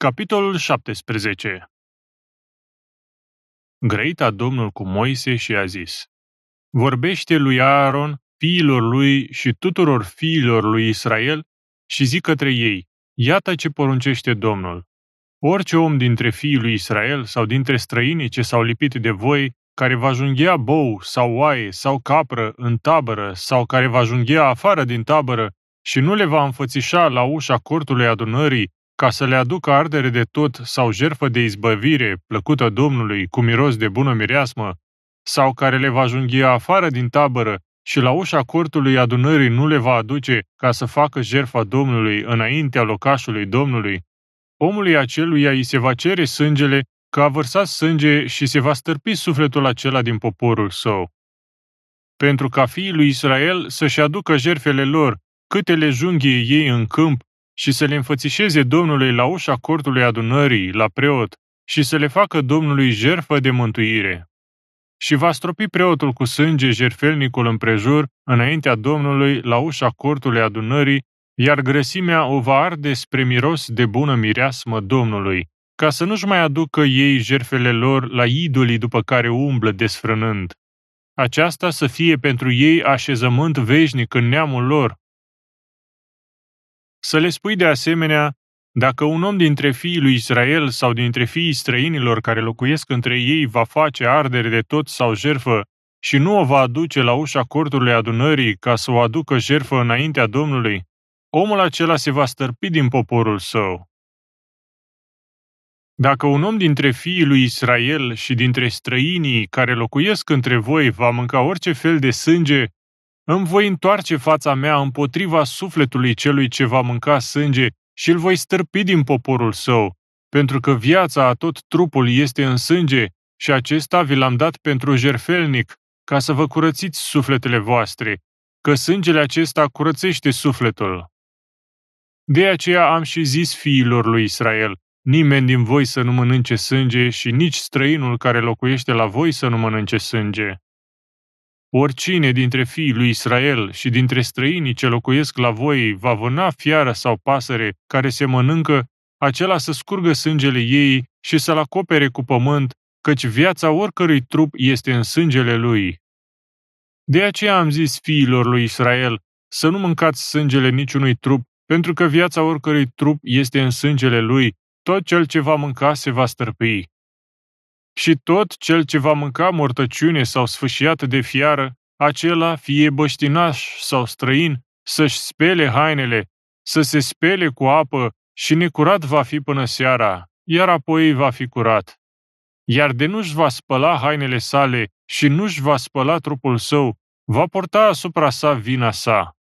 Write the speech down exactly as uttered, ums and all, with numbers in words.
Capitolul șaptesprezece. Grăita Domnul cu Moise și a zis: Vorbește lui Aaron, fiilor lui și tuturor fiilor lui Israel și zi către ei: Iată ce poruncește Domnul. Orice om dintre fiii lui Israel sau dintre străinii ce s-au lipit de voi, care va junghea bou sau oaie sau capră în tabără sau care va junghea afară din tabără și nu le va înfățișa la ușa cortului adunării ca să le aducă ardere de tot sau jertfă de izbăvire plăcută Domnului cu miros de bună mireasmă, sau care le va junghea afară din tabără și la ușa cortului adunării nu le va aduce ca să facă jertfa Domnului înaintea locașului Domnului, omului aceluia îi se va cere sângele că a vărsat sânge și se va stârpi sufletul acela din poporul său. Pentru ca fiii lui Israel să-și aducă jertfele lor, câte le junghie ei în câmp, și să le înfățișeze Domnului la ușa cortului adunării, la preot, și să le facă Domnului jertfă de mântuire. Și va stropi preotul cu sânge jertfelnicul împrejur, înaintea Domnului, la ușa cortului adunării, iar grăsimea o va arde spre miros de bună mireasmă Domnului, ca să nu-și mai aducă ei jertfele lor la idolii după care umblă desfrânând. Aceasta să fie pentru ei așezământ veșnic în neamul lor. Să le spui de asemenea: dacă un om dintre fiii lui Israel sau dintre fiii străinilor care locuiesc între ei va face ardere de tot sau jertfă și nu o va aduce la ușa cortului adunării ca să o aducă jertfă înaintea Domnului, omul acela se va stârpi din poporul său. Dacă un om dintre fiii lui Israel și dintre străinii care locuiesc între voi va mânca orice fel de sânge, îmi voi întoarce fața mea împotriva sufletului celui ce va mânca sânge și îl voi stârpi din poporul său, pentru că viața a tot trupul este în sânge și acesta vi l-am dat pentru jertfelnic, ca să vă curățiți sufletele voastre, că sângele acesta curățește sufletul. De aceea am și zis fiilor lui Israel: nimeni din voi să nu mănânce sânge și nici străinul care locuiește la voi să nu mănânce sânge. Oricine dintre fiii lui Israel și dintre străinii ce locuiesc la voi va vâna fiară sau pasăre care se mănâncă, acela să scurgă sângele ei și să-l acopere cu pământ, căci viața oricărui trup este în sângele lui. De aceea am zis fiilor lui Israel să nu mâncați sângele niciunui trup, pentru că viața oricărui trup este în sângele lui, tot cel ce va mânca se va stârpi. Și tot cel ce va mânca mortăciune sau sfâșiat de fiară, acela, fie băștinaș sau străin, să-și spele hainele, să se spele cu apă și necurat va fi până seara, iar apoi va fi curat. Iar de nu-și va spăla hainele sale și nu-și va spăla trupul său, va porta asupra sa vina sa.